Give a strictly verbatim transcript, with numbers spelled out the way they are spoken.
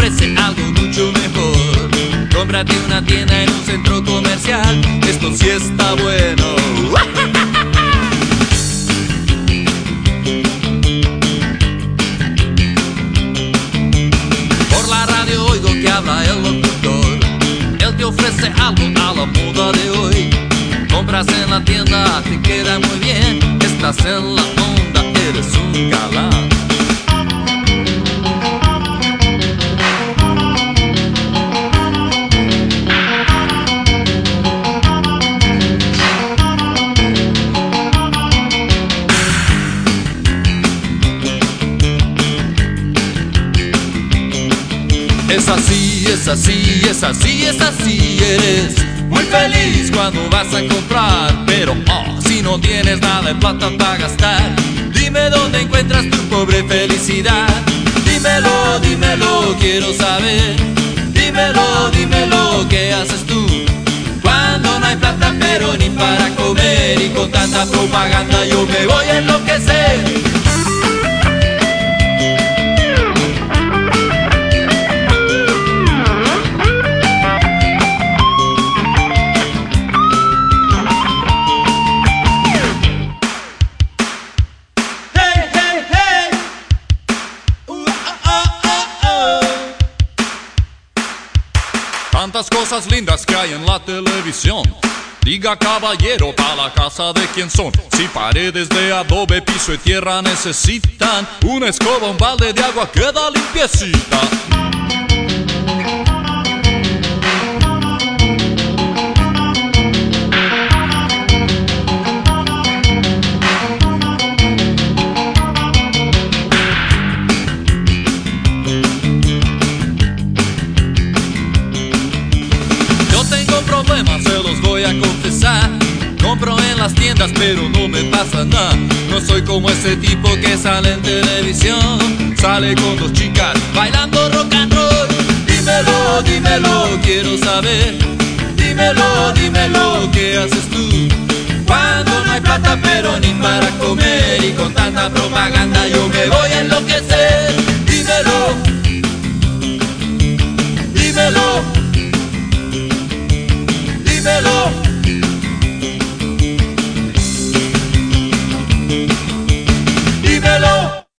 ofrece algo mucho mejor. Cómprate una tienda en un centro comercial, esto sí está bueno. Por la radio oigo que habla el locutor, él te ofrece algo a la moda de hoy. Compras en la tienda, te queda muy bien, estás en la onda, eres un galán. Es así, es así, es así, es así, eres muy feliz cuando vas a comprar. Pero oh, si no tienes nada de plata para gastar, dime dónde encuentras tu pobre felicidad. Dímelo, dímelo, quiero saber. Dímelo, dímelo, ¿qué haces tú cuando no hay plata pero ni para comer? Y con tanta propaganda yo me voy a enloquecer. Tantas cosas lindas que hay en la televisión. Diga caballero, pa' la casa de quién son. Si paredes de adobe, piso y tierra necesitan una escoba, un balde de agua, queda limpiecita. Se los voy a confesar. Compro en las tiendas pero no me pasa nada. No soy como ese tipo que sale en televisión, sale con dos chicas bailando rock and roll. Dímelo, dímelo, quiero saber. Dímelo, dímelo, ¿qué haces tú cuando no hay plata pero ni para comer? Y con tanta propaganda yo me voy a enloquecer. Dímelo, dímelo, dímelo.